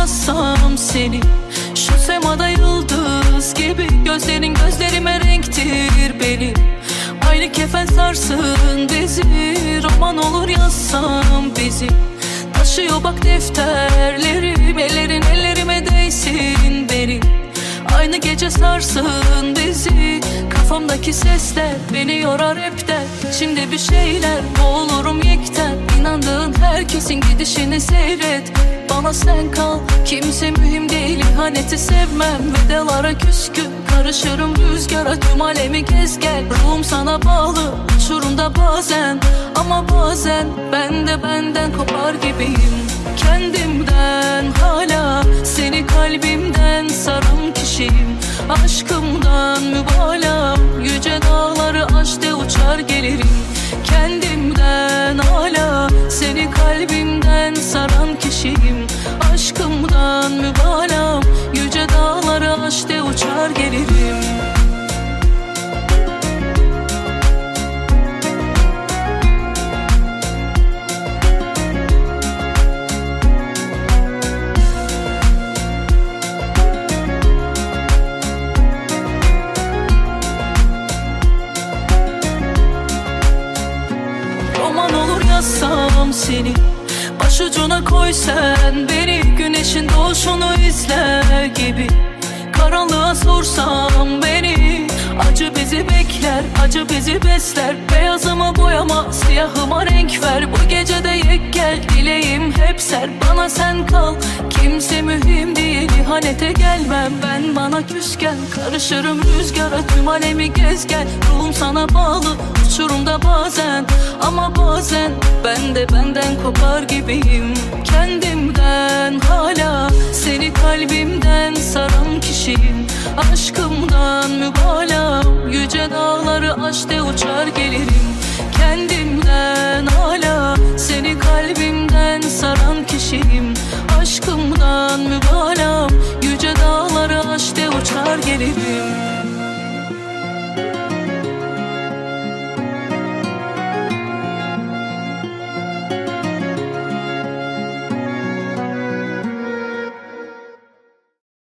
yazsam seni, şu semada yıldız gibi. Gözlerin gözlerime renktir benim. Aynı kefen sarsın bizi, roman olur yazsam bizi. Taşıyor bak defterlerim, ellerin ellerime değsin benim. Aynı gece sarsın bizi, kafamdaki sesler beni yorar hepten. İçimde bir şeyler, boğulurum yekten. İnandığın herkesin gidişini seyret, bana sen kal, kimse mühim değil. İhaneti sevmem, vedalara küskün. Karışırım rüzgara, tüm alemi gez gel. Ruhum sana bağlı, uçurumda bazen. Ama bazen ben de benden kopar gibiyim. Kendimden hala, seni kalbimden saran kişiyim. Aşkımdan mübalağım, yüce dağları aş de uçar gelirim. Kendimden hala, seni kalbimden saran kişiyim. Aşkımdan mübalağım, yüce dağları aş de uçar gelirim. Roman olur yazsam seni, başucuna koy sen beni. Güneşin doğuşunu izler gibi. Karanlığa sorsam beni, acı bizi bekler, acı bizi besler. Beyazıma boyama, siyahıma renk ver. Bu gecede yek gel, dileğim hep ser. Bana sen kal, kimse mühim değil. İhanete gelmem ben bana küsken. Karışırım rüzgara, tüm alemi gez gel. Ruhum sana bağlı, uçurumda bazen. Ama bazen ben de benden kopar gibiyim. Kendimden hala, seni kalbimden saran kişiyim. Aşkımdan mübalağım, yüce dağları aş de uçar gelirim.